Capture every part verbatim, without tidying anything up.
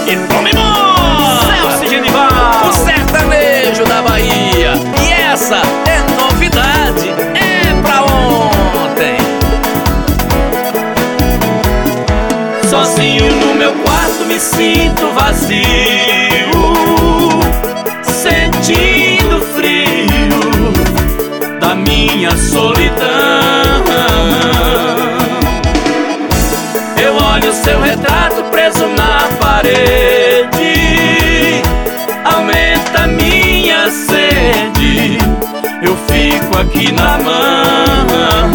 e tome bomba! Celso Genival, O sertanejo da Bahia. E essa é novidade, é pra ontem. sozinho no meu quarto me sinto vazio, sentindo frio da minha solidão. Eu olho seu retrato preso na parede, aumenta minha sede, eu fico aqui na mão.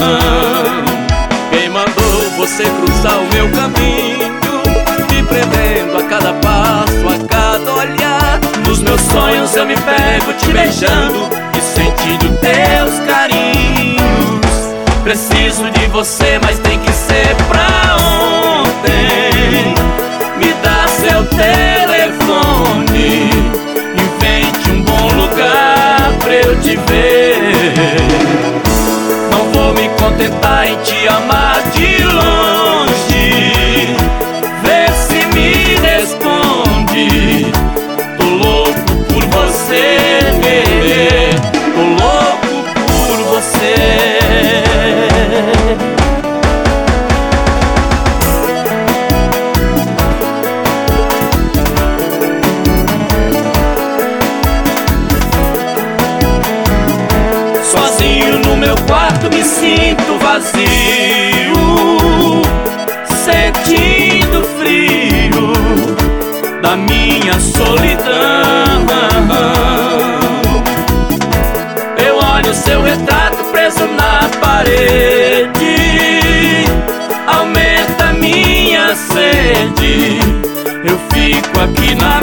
Quem mandou você cruzar o meu caminho, me prendendo a cada passo, a cada olhar? Nos meus sonhos eu me pego te beijando e sentindo teus carinhos. Preciso de você, mas tem que ser pra ontem. Me dá seu telefone, invente um bom lugar pra eu te ver. Não vou me contentar em te amar de longe, vê se me responde. Tô louco por você, tô louco por você. Sozinho no meu quarto me sinto vazio, sentindo frio da minha solidão. Eu olho seu retrato preso na parede, aumenta minha sede, eu fico aqui na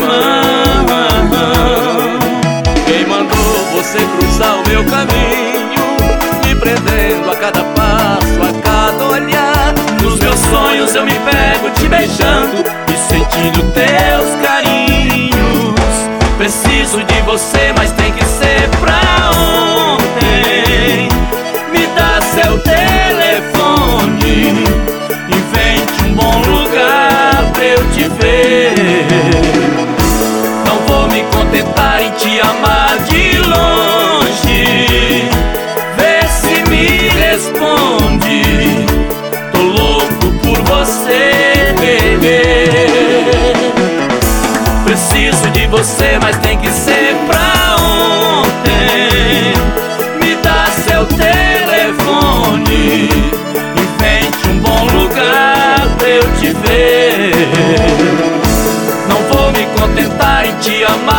mão. Quem mandou você cruzar o meu caminho, me prendendo a cada passo, a cada olhar? Nos meus sonhos eu me pego te beijando e sentindo teus carinhos. Preciso de você, mas tem que ser pra ontem. Me dá seu telefone, invente um bom lugar pra eu te ver. Não vou me contentar em te amar de longe, vê se me responde. Tô louco por você, bebê. Preciso de você, mas tem que ser pra ontem. Me dá seu telefone, invente um bom lugar pra eu te ver. Não vou me contentar em te amar